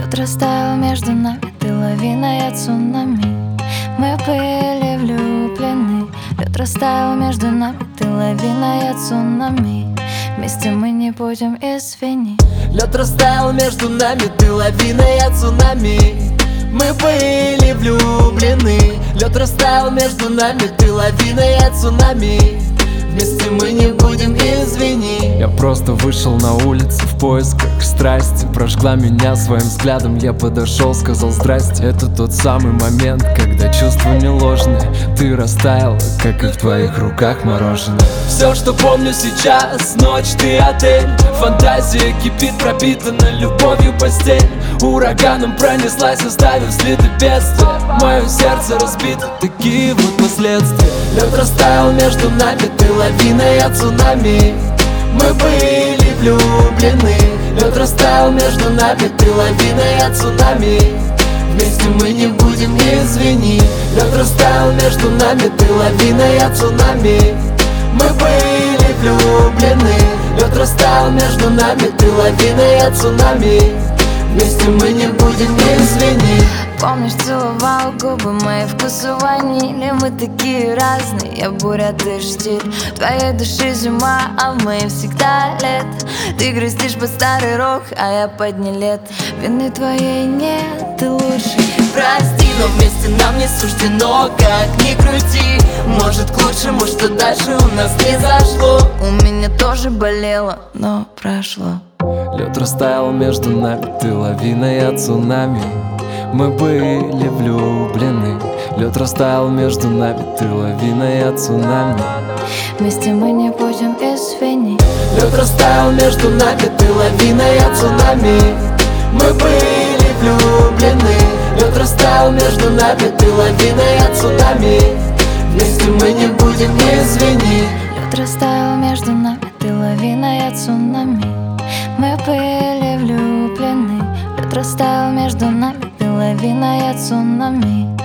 Лед растаял между нами, ты лавиной цунами. Мы были влюблены. Лед растаял между нами, ты лавиной цунами. Вместе мы не будем, извини. Лед растаял между нами, ты лавиной цунами. Мы были влюблены. Лед растаял между нами, ты лавиной цунами. Вместе мы не будем, извини. Я просто вышел на улицу в поисках страсти. Прожгла меня своим взглядом, я подошел, сказал здрасте. Это тот самый момент, когда чувства не ложные. Ты растаяла, как и в твоих руках мороженое. Все, что помню сейчас, ночь, ты отель. Фантазия кипит, пропитана любовью постель. Ураганом пронеслась, оставив следы бедствия. Мое сердце разбито, такие вот последствия. Лед растаял между нами, ты лавиной цунами. Мы были влюблены. Лед растаял между нами, ты лавиной цунами. Вместе мы не будем, извини. Лед растаял между нами, ты лавиной цунами. Мы были влюблены. Лед растаял между нами, ты лавиной цунами. Вместе мы не будем, извини. Помнишь, целовал губы мои, вкус ванили. Мы такие разные, я буря, ты штиль. В твоей душе зима, а в моей всегда лето. Ты грустишь под старый рок, а я под не лет. Вины твоей нет, ты лучший. Прости, но вместе нам не суждено, как ни крути. Может к лучшему, что дальше у нас не зашло. У меня тоже болело, но прошло. Лед растаял между нами, ты лавиной цунами. Мы были влюблены. Лед растаял между нами, ты лавиной цунами. Вместе мы не будем, извини. Лед растаял между нами, ты лавиной цунами. Мы были влюблены. Лед растаял между нами, ты лавиной цунами. Вместе мы не будем, извини. Лед растаял между нами, ты лавиной цунами. Мы были влюблены. Лед растаял между нами, ты лавиной цунами.